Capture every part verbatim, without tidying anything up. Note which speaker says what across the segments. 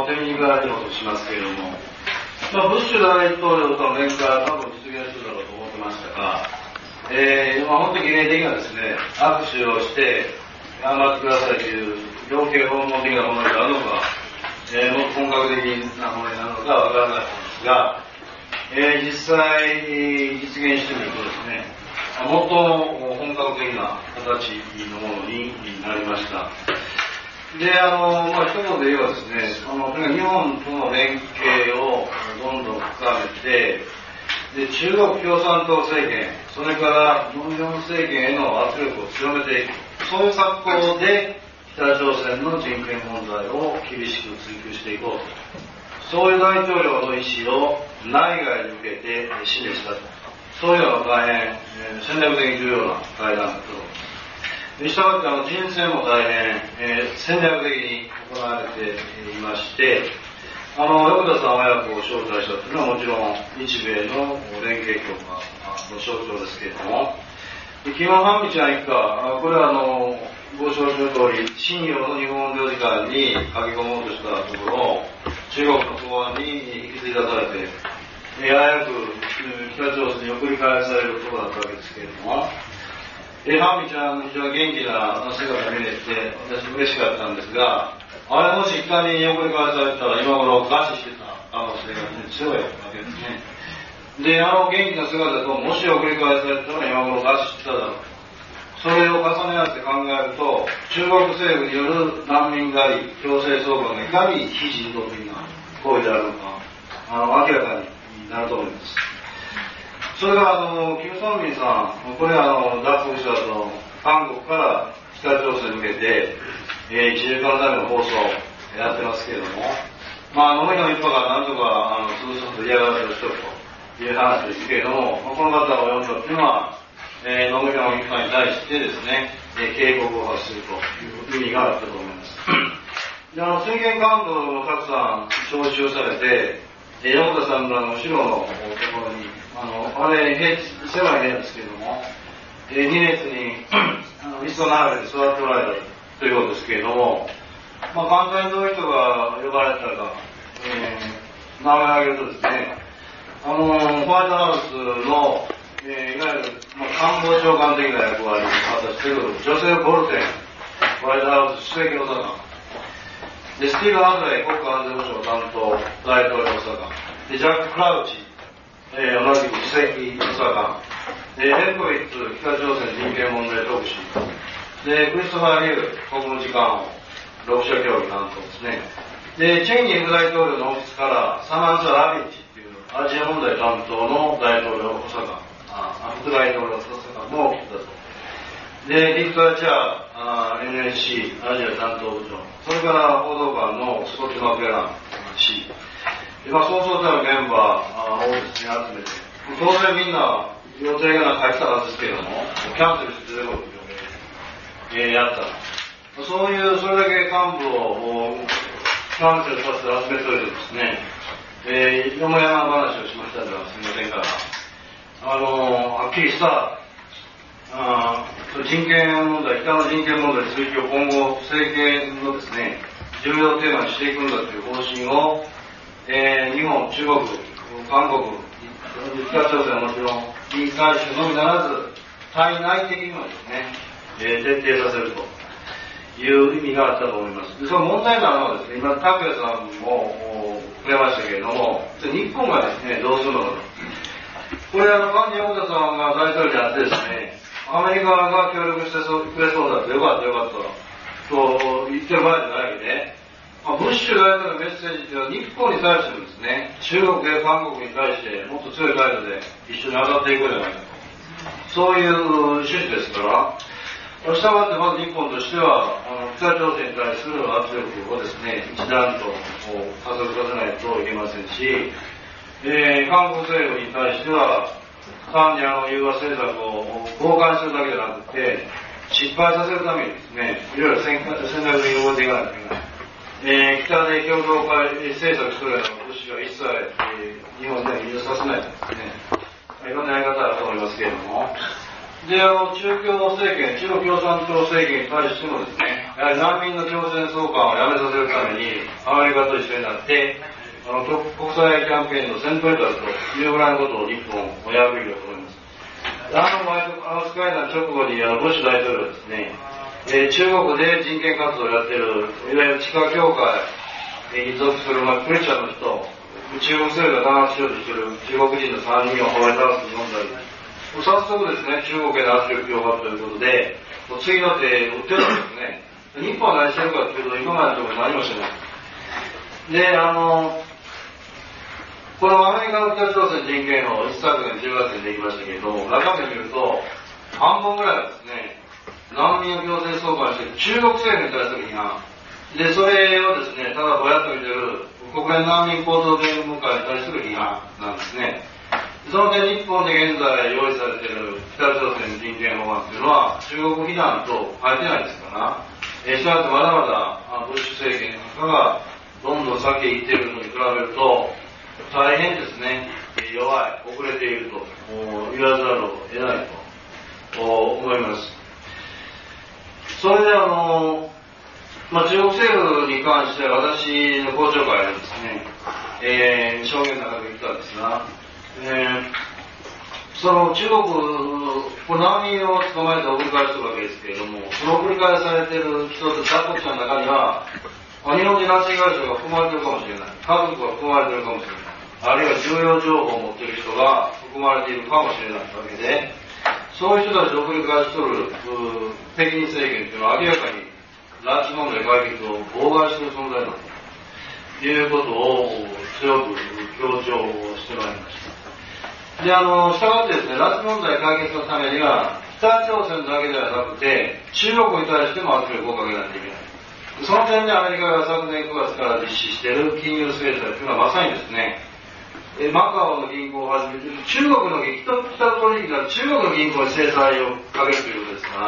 Speaker 1: の手短におとしますけれども、まあ、ブッシュ大統領との面会は多分実現するだろうと思ってましたが、えーまあ、本当に儀礼的なですね、握手をして頑張ってくださいという要求訪問的なものがあるのか、えー、もっと本格的なものになるのかわからないんですが、えー、実際実現してみるとですね、もっと本格的な形のものになりました。で、あの、まあ、一言で言えばですね、あの、日本との連携をどんどん深めて、で、中国共産党政権、それからノンヨン政権への圧力を強めていく、そういう格好で北朝鮮の人権問題を厳しく追及していこうと、そういう大統領の意思を内外に向けて示したと、そういうのが大変、えー、戦略的に重要な会談だと思います。したがってあの人選も大変、えー、戦略的に行われていまして、あの横田さん親子を招待したというのはもちろん日米の連携強化の象徴ですけれども、キム・ハンミちゃん一家、これはあのご承知の通り、深夜の日本領事館に駆け込もうとしたところ、中国の公安に引きずり出されて、えー、早く北朝鮮に送り返されるところだったわけですけれども、えー、ハンミちゃんの非常に元気な姿が見れて、私嬉しかったんですが、あれもし北に送り返されたら今頃餓死してた可能性が強いわけですね。で、あの元気な姿ともし送り返されたら今頃餓死してただろう。それを重ね合わせて考えると、中国政府による難民狩り、強制送還がいかに非人道的な行為であるのか、あの明らかになると思います。それからあのキム・ソンミンさん、これはあの脱北者と韓国から北朝鮮に向けて、えー、いちじかん単位の放送をやってますけれども、まあ、飲みの一派がなんとかあの潰すと嫌がらせをしようという話ですけれども、まあ、この方を読んだというのは、えー、飲みの一派に対してですね、えー、警告を発するという意味があったと思います。で、あの政権幹部もたくさん招集されて、えー、横田さんの後ろのところに、あの、あれ、狭い部屋ですけれども、えー、に列にあの椅子を並べて座っておられたということですけれども、まあ、簡単にどういう人が呼ばれたか、えー、名前を挙げるとですね、あの、ホワイトハウスの、えー、いわゆる、まあ、官房長官的な役割を果たしているジョセフ・ボルテン、ホワイトハウス首席補佐官、で、スティーブ・ハズレイ国家安全保障担当大統領補佐官、で、ジャック・クラウチ、えー、同じく首席補佐官、で、ヘルコビッツ北朝鮮人権問題特使、で、クリストファー・リュー国務次官をろく者協議担当ですね。で、チェイニー副大統領のオフィスからサマンサ・ラビッチっていうアジア問題担当の大統領補佐官、あ副大統領補佐官も来たと。で、ビクトラ・チャー、エヌエスシー アジア担当部長、それから報道官のスコット・マクレラン氏、まあ、そうそうたるメンバーをオフィスに集めて、当然みんな予定が書いてたはずですけれども、キャンセルして出てこいという、えー、やった。そういう、それだけ幹部をキャンセルさせて集めておいてですね、えー、よもやま話をしましたではすみませんから、あのー、はっきりした、あ人権問題、北の人権問題追及を今後、政権のですね、重要テーマにしていくんだという方針を、えー、日本、中国、韓国、北朝鮮はもちろん、に対してのみならず、対内的にもですね、えー、徹底させるという意味があったと思います。で、その問題なのはですね、今、拓也さんも触れましたけれども、日本がですね、どうするのかと。これ、あの、菅横田さんが大統領になってですね、アメリカが協力してくれそうだと、よかったよかったと言ってる場合じゃないで、まあ、ブッシュ大統領のメッセージというのは日本に対してもですね、中国や韓国に対してもっと強い態度で一緒に当たっていこうじゃないかと。そういう趣旨ですから、したがってまず日本としては、あの北朝鮮に対する圧力をですね、一段と加速させないといけませんし、えー、韓国政府に対しては、単にあの融和政策を傍観するだけじゃなくて、失敗させるためにですね、いろいろ戦略的に動いていかないといけない。えー、北で共同政策するような物資は一切、えー、日本では輸入させないとですね、いろんなやり方あると思いますけれども、で、あの、中共政権、中国共産党政権に対してもですね、やはり難民の強制送還をやめさせるために、あアメリカと一緒になって、あの国際キャンペーンの先頭に立つというぐらいのことを日本をやるべきだと思います。あの、アラス会談直後にあのブッシュ大統領はですね、えー、中国で人権活動をやっている、いわゆる地下教会に属する、まあ、クリスチャンの人、中国政府が弾圧しようとしている中国人のさんにんを放り倒す問題です。早速ですね、中国への圧力強化ということで、次の手を打ってるんですね。日本は何してるかというと、今までのところ何もしてない。で、あの、このアメリカの北朝鮮人権を一昨年じゅうがつにできましたけれども、中身を見ると、半分ぐらいはですね、難民を強制送還して中国政府に対する批判。で、それをですね、ただぼやっと見てる国連難民高等弁務官に対する批判なんですね。その点、日本で現在用意されている北朝鮮人権法案というのは、中国非難と書いてないですから、えー、したがってまだまだブッシュ政権なんかがどんどん先へ行っているのに比べると、大変ですね、弱い、遅れていると言わざるを得ないと思います。それであの、まあ、中国政府に関しては私の公聴会でですね、えー、証言の中で言ったんですが、えー、その中国、この難民を捕まえて送り返してるわけですけれども、その送り返されている人と脱北者の中には、日本人拉致被害者が含まれているかもしれない。家族が含まれているかもしれない。あるいは重要情報を持っている人が含まれているかもしれないわけで、そういう人たちを送り返しとる北京政権というのは明らかに拉致問題解決を妨害している存在だということを強く強調してまいりました。で、あの、したがってですね、拉致問題解決のためには、北朝鮮だけではなくて、中国に対しても圧力をかけないといけない。その点でアメリカが昨年くがつから実施している金融制裁というのはまさにですね、マカオの銀行をはじめ、中国の銀行、北取引が中国の銀行に制裁をかけるということですから、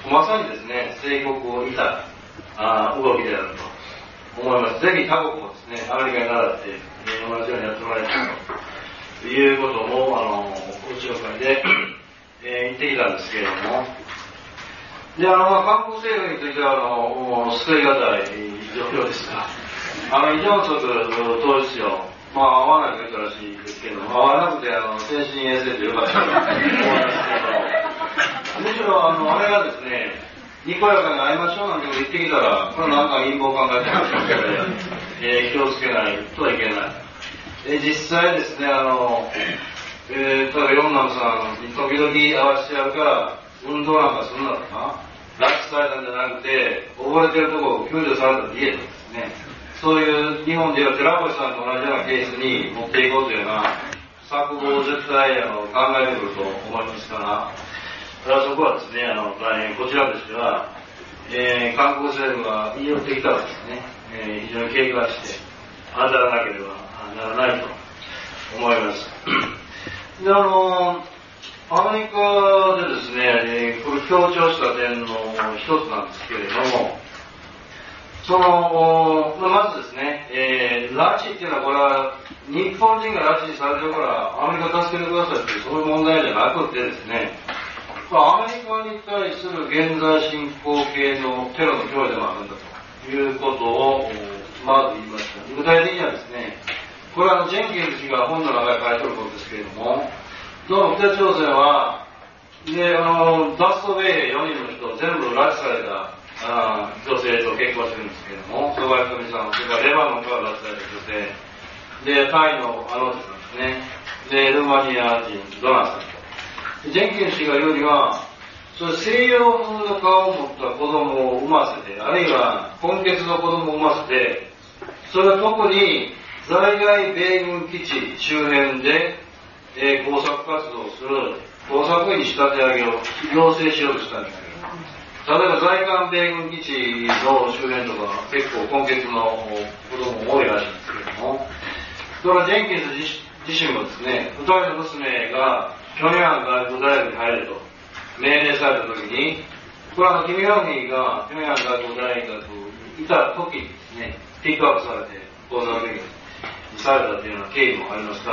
Speaker 1: まさにですね、政国をいたあ動きであると思います。ぜひ他国もですね、アメリカに倣って、えー、同じようにやってもらいたいということも、あの、公聴会で、えー、言ってきたんですけれども、で、あの、まあ、韓国政府については、あの、救いがたい状況ですが、あの、イ・ジョンソク統一省、まあ、合わないと言ったらしいですけども、合わなくて、あの、精神衛生でよかったと思いますけど、むしろ、あの、あれがですね、にこやかに会いましょうなんてこと言ってきたら、これなんか陰謀考えてますので、えー、気をつけないといけない。えー、実際ですね、あの、えー、例えばヨンナムさんに時々会わせてやるから、運動なんかするんだとか、拉致されたんじゃなくて、溺れてるところを救助されたと言えとですね、そういう日本では寺越さんと同じようなケースに持っていこうというような策謀を絶対あの考えてくると思いますから、だからそこはですね、あの大変こちらとしては、えー、韓国政府が言い寄ってきたらですね、えー、非常に警戒して当たらなければならないと思います。で、あのアメリカでですね、えー、これ強調した点の一つなんですけれども、その、まずですね、えー、拉致っていうのはこれは日本人が拉致されてるからアメリカ助けてくださいっていうそういう問題じゃなくてですね、アメリカに対する現在進行形のテロの脅威でもあるんだということをまず言いました。具体的にはですね、これはあのジェンキンス氏が本の中で書いてることですけれども、どうも北朝鮮は、で、あの、ダスト米兵よにんの人全部拉致されたあ女性と結婚してるんですけれども、曽我ひとみさん、それからレバノンから拉致された女性、で、タイのあの人なんですね、で、ルーマニア人、ドナーさんと。ジェンキンス氏が言うには、それ西洋風の顔を持った子供を産ませて、あるいは混血の子供を産ませて、それは特に在外米軍基地周辺で、えー、工作活動をする工作員に仕立て上げを要請しようとしたんですけど、例えば在韓米軍基地の周辺とか結構混血の子供も多いらしいんですけれども、それからジェンキンス自身もですね、二人の娘が平壌外国大学に入れと命令されたときに、これはキム・ヨンヒが平壌外国大学にいたときにですね、ピックアップされて工作員にされたというような経緯もありますから、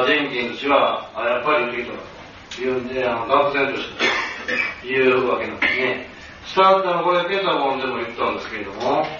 Speaker 1: ジェンキンス氏はやっぱり言ってきたというんで、あの愕然としたというわけなんですね。したがってこれペンタゴンでも言ったんですけれども、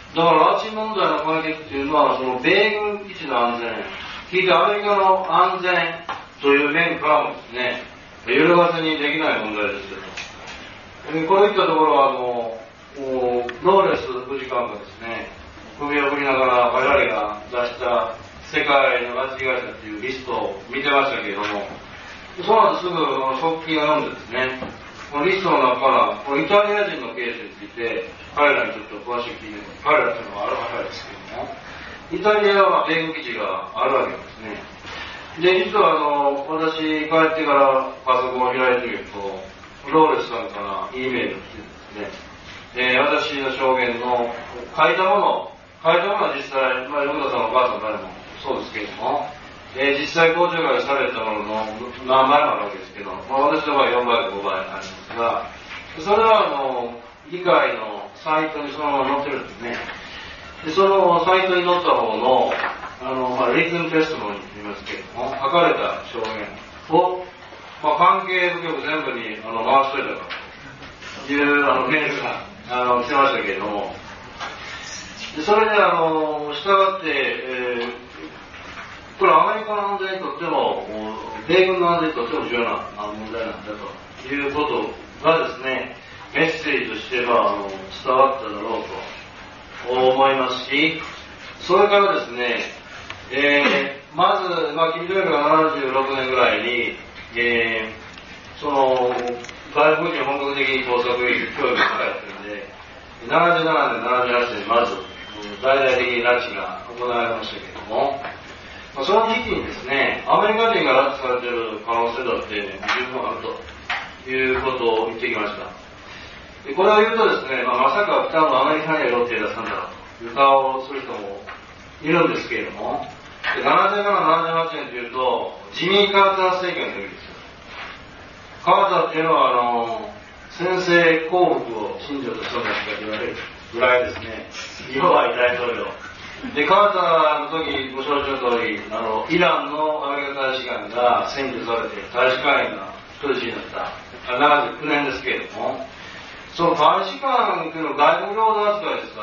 Speaker 1: だから拉致問題の解決っていうのは、その米軍基地の安全、聞いてアメリカの安全という面からもですね、揺るがせにできない問題ですよと。こういったところは、あの、ノーレス副次官がですね、首を振りながら我々が出した世界の拉致被害者というリストを見てましたけれども、その後すぐ側近を読んでですね、このリストの中からこのイタリア人のケースについて彼らにちょっと詳しく聞いて、彼らというのはあるわけですけども、イタリアは米軍基地があるわけですね。で、実はあの、私帰ってからパソコンを開いてみると、ローレスさんから E メールが来てですね、えー、私の証言の書いたもの、書いたものは実際、まあ、横田さんのお母さん誰もそうですけれども、えー、実際公聴会されたものの何倍もあるわけですけど、まあ、私の場合よんばいかごばいありますが、それはあの、議会のサイトにそのまま載ってるんですね。で、そのサイトに載った方の、あの、まあ、リズムテストモニーと言いますけれども、書かれた証言を、まあ、関係部局全部にあの回しといたというあのメールがあの来てましたけれども、でそれであの、従って、えー、これアメリカの安全にとっても、米軍の安全にとっても重要な問題なんだということがですね、メッセージとしてはあの伝わっただろうと思いますし、それからですね、えー、まず、まあ、キム・ジョンイルがななじゅうろくねんぐらいに、えー、その、外国人を本格的に工作教育を抱えているので、ななじゅうななねん、ななじゅうはちねんにまず、大々的に拉致が行われましたけれども、まあ、その時期にですね、アメリカ人が拉致されている可能性だって、ね、十分あるということを言ってきました。でこれを言うとですね、まあ、まさか北のアメリカには予定出したんだろうという顔をする人もいるんですけれども、でななじゅうなな、ななじゅうはちねんというと、ジミー・カーター政権の時ですよ。カーターっていうのは、あの、先制降伏を信条としたんですかと言われるぐらいですね、弱い大統領。で、カーターの時、ご承知の通り、あの、イランのアメリカ大使館が占拠されて、大使館員が人質になった、ななじゅうきゅうねんですけれども、その大使館っていうのは外国領土扱いですから、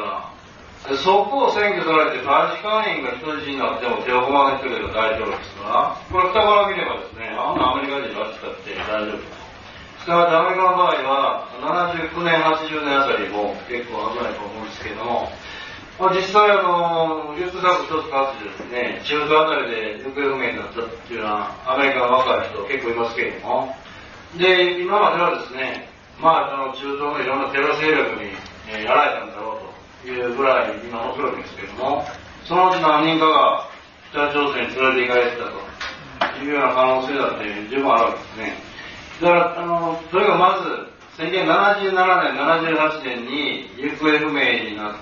Speaker 1: そこを占拠されて大使館員が人質になっても手をこまねてくれる大統領ですから、これ北から見ればですね、あんなアメリカ人が扱って大丈夫。したがってアメリカの場合は、ななじゅうきゅうねん、はちじゅうねんあたりも結構危ないと思うんですけども、まあ、実際あの、流通作一つかつですね、中東あたりで行方不明になったっていうのは、アメリカの若い人結構いますけれども、で、今まではですね、まあ、あの中東のいろんなテロ勢力に、えー、やられたんだろうというぐらい今起きるわけですけれども、そのうち何人かが北朝鮮に連れて行かれてたというような可能性だって十分あるわけですね。だから、あの、それがまず、せんきゅうひゃくななじゅうななねん、ななじゅうはちねんに行方不明になった、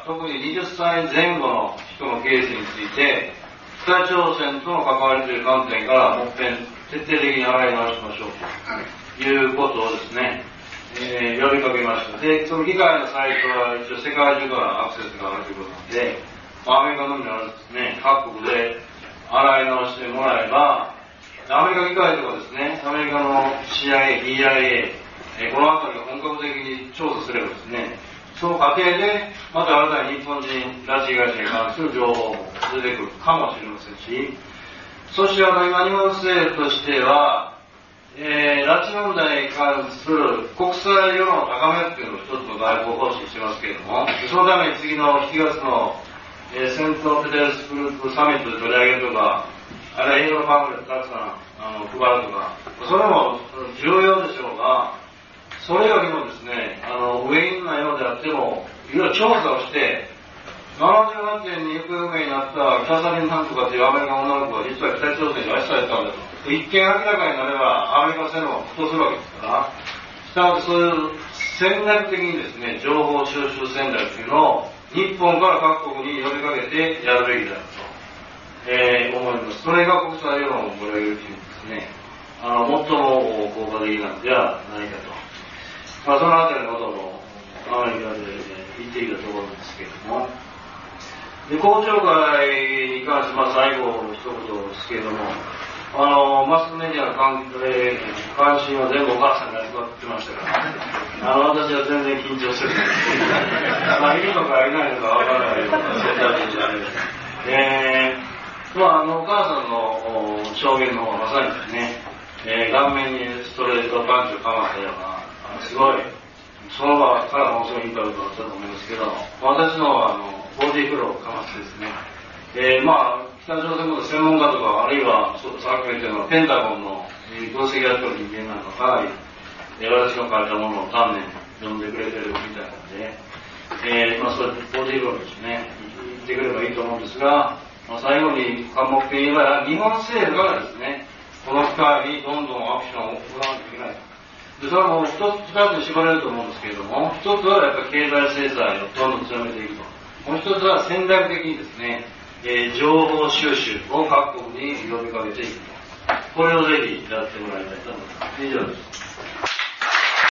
Speaker 1: 特にはたちぜん後の人のケースについて、北朝鮮との関わりという観点から、もっぺん徹底的に洗い直しましょうということをですね、えー、呼びかけました。で、その議会のサイトは一応世界中からアクセスがあるということなので、アメリカのみならずですね、各国で洗い直してもらえば、アメリカ議会とかですね、アメリカの シーアイエー、ディーアイエー、えー、このあたりが本格的に調査すればですね、その過程で、また新たに日本人拉致被害者に関する情報も出てくるかもしれませんし、そしてあの今日本政府としては、えー、拉致問題に関する国際世論を高めるというのを一つの外交方針してますけれども、そのために次のしちがつの、えー、セントペテルスブルクサミットで取り上げるとか、あるいは英語のパンフレットたくさんあの配るとか、それも重要でしょうが、それよりもですね、あの、ウェインなようであっても、いろいろ調査をして、ななじゅうはちねんに行方不明になったキャサリン・ハンとかというアメリカの女の子が実は北朝鮮に拉致されたんだと。一見明らかになればアメリカ戦を沸騰するわけですから、したがってそういう戦略的にですね、情報収集戦略というのを日本から各国に呼びかけてやるべきだと、えー、思います。それが国際世論を盛り上げるというですね、あの、最も効果的なんではないかと。まあ、そのあたりのこともアメリカで、ね、言っていたところですけれども、で、公聴会に関して、まあ、最後の一言ですけれども、あの、マスメディアの関、えー、関心は全部お母さんに集まってましたから、 あの私は全然緊張するまあいるのかいないのかわからないようなそういった状態です。えー、まああのお母さんの証言の方はまさにですね、えー、顔面にストレートパンチをかましたようなあのすごいその場からものすごいインパクトだったと思いますけど、私のはあのボディーフローをかましてですね、えー、まあ北朝鮮の専門家とかあるいはさっき言ったようなペンタゴンの分析やってる人間なんかかなり、えー、私の書いたものを丹念に読んでくれてるみたいなので、えー、まあそれボディーフローですね言ってくればいいと思うんですが、まあ、最後に科目的に言えば日本政府がですねこの機会にどんどんアクションを行わなきゃいけないで、それはもう一つ二つに絞れると思うんですけれども、一つはやっぱり経済制裁をどんどん強めていくと、もう一つは戦略的にですね、えー、情報収集を各国に呼びかけていくと、これをぜひやってもらいたいと思います。以上です。